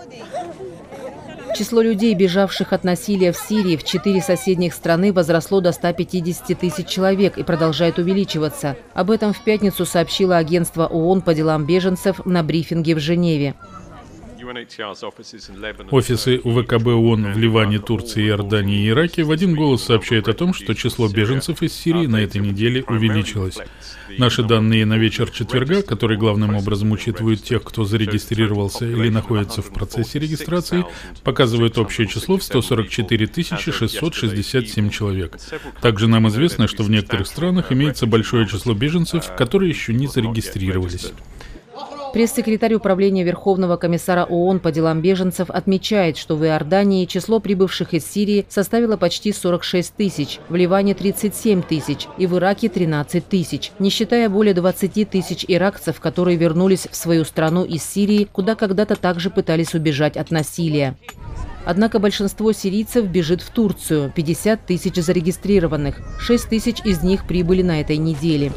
Число людей, бежавших от насилия в Сирии в 4 соседних страны, возросло до 150 тысяч человек и продолжает увеличиваться. Об этом в пятницу сообщило агентство ООН по делам беженцев на брифинге в Женеве. Офисы УВКБ ООН в Ливане, Турции, Иордании и Ираке в один голос сообщают о том, что число беженцев из Сирии на этой неделе увеличилось. Наши данные на вечер четверга, которые главным образом учитывают тех, кто зарегистрировался или находится в процессе регистрации, показывают общее число в 144 667 человек. Также нам известно, что в некоторых странах имеется большое число беженцев, которые еще не зарегистрировались. Пресс-секретарь Управления Верховного комиссара ООН по делам беженцев отмечает, что в Иордании число прибывших из Сирии составило почти 46 тысяч, в Ливане 37 тысяч и в Ираке 13 тысяч, не считая более 20 тысяч иракцев, которые вернулись в свою страну из Сирии, куда когда-то также пытались убежать от насилия. Однако большинство сирийцев бежит в Турцию, 50 тысяч зарегистрированных, 6 тысяч из них прибыли на этой неделе.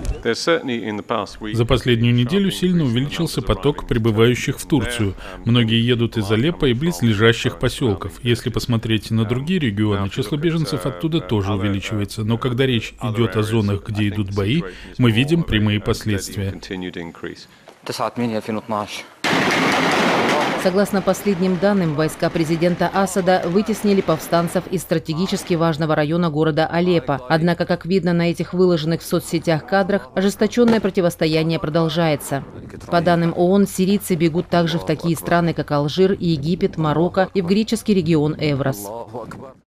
За последнюю неделю сильно увеличился поток прибывающих в Турцию. Многие едут из Алеппо и близлежащих поселков. Если посмотреть на другие регионы, число беженцев оттуда тоже увеличивается. Но когда речь идет о зонах, где идут бои, мы видим прямые последствия. Согласно последним данным, войска президента Асада вытеснили повстанцев из стратегически важного района города Алеппо. Однако, как видно на этих выложенных в соцсетях кадрах, ожесточенное противостояние продолжается. По данным ООН, сирийцы бегут также в такие страны, как Алжир, Египет, Марокко и в греческий регион Эврос.